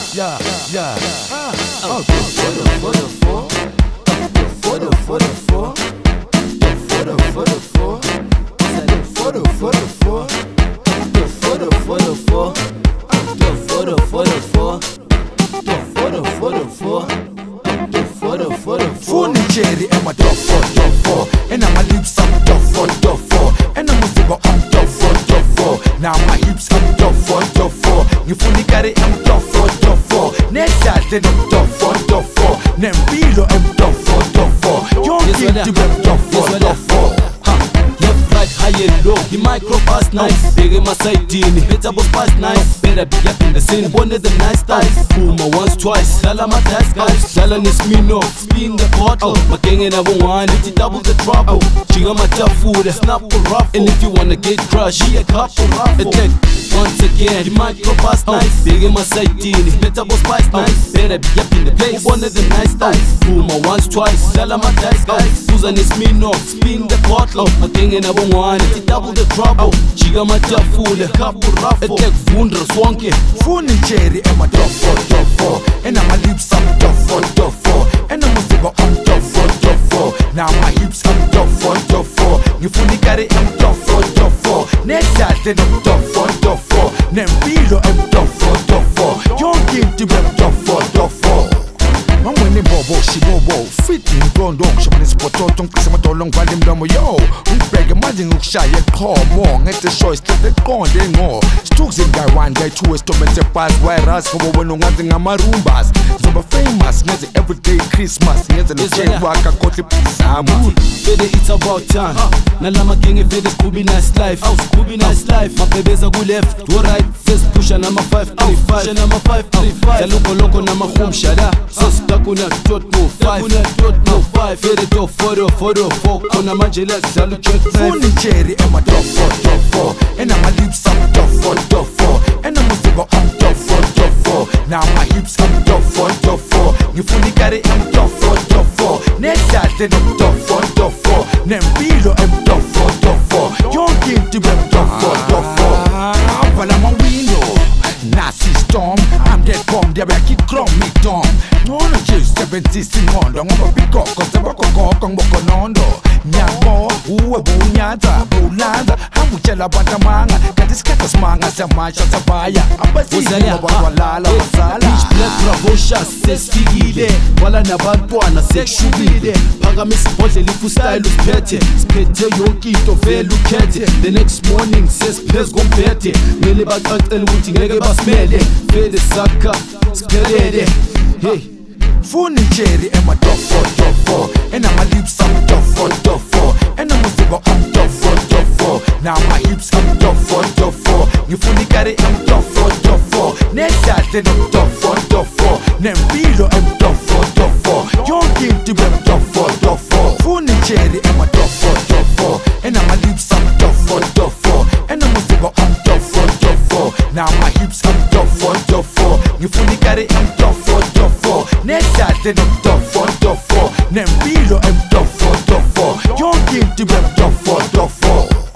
Funny cherry and my duffo, and my lips I'm duffo, and I'm duffo. Now my hips I'm duffo. You funny carry I'm duffo. Next time I'm duffo. Nembilo I'm duffo. Young kid I'm duffo. Left, right, high and low. The micro pass nice. Big in my side, better boss pass nice. Better be up in the scene, one of the nice styles. Puma once, twice. Tell my task guys. Tell is me no. Spin the bottle. My gang and I want it. Double the trouble. She got my tough food. Snap or rough. And if you wanna get crushed, she a couple rough. Attack once again. The micro pass nice. Big in my side, better boss pass nice. Better be up in the place, one of the nice styles. Puma once, twice. Tell my task guys. Susan is me no. Spin the bottle. My gang and I want it. Double the trouble. She got my tough food. Couple rough. Attack wonder swanky. Funny cherry and my duffo, and my lips I'm duffo, and I'm duffo. Now my hips I'm duffo. You funny carry I'm duffo. Next time I'm duffo. Nembilo I'm duffo. Young kid I'm duffo. I'm winning bobo, she bobo. Fitting blondong, she man is potong, Chris Matolong, Vadim Domo, yo. Beg a mading look shy and call more. Get the choice that they gone, they more. Stokes in guy one, guy two is to make a pass. Whereas for when one thing I'm a rumbas. So famous, yes, everyday Christmas. Yes, and the chain work a cotton Samu. Baby, it's about time. Nalama King if it is Scooby Nice Life. Oh, Scooby Nice Life. My babies are good left, to right. First push and I'm a 535. And I'm a 535. Loco, I'm a home shada. Takuna tot no 5 Fede to photo Kona manjela zalu chot Funny cherry and my duffo And my lips I'm duffo And I'm duffo Now my hips I'm duffo You funny carry I'm duffo Next time I'm duffo Nembilo I'm duffo Young kid I'm duffo While I'm a window Nazi storm, I'm dead bomb, they will keep crom me dumb. No, no, just 70 mondo, I'm a big cock, cause I'm a cock, I'm a conondo. Nyabo, uwe bunyata, bulanda, hamuchela bantamanga, katiskata smanga, samasha sabaya, abasini wawalala wasala. Bitch black bravosha, sestigile, wala nabantwana sexuile. Pagamisi bodle lifu style uspete, spete yonkito vele ukhethe. The next morning says pes gompete, mele baqaqela ukuthi ngeke basmele, fede saka, spelele. Hey. Funny cherry and my duffo, and my lips I'm duffo, and I'm duffo. Now my hips I'm duffo. You funny carry I'm duffo. Next time I'm duffo. Nembilo I'm duffo. Young kid I'm duffo. Funny cherry and my duffo, and my lips I'm duffo, and I'm duffo. Now my hips I'm duffo. You funny carry I'm duffo. Next time I'm duffo. Nembilo I'm duffo. Young kid I'm duffo.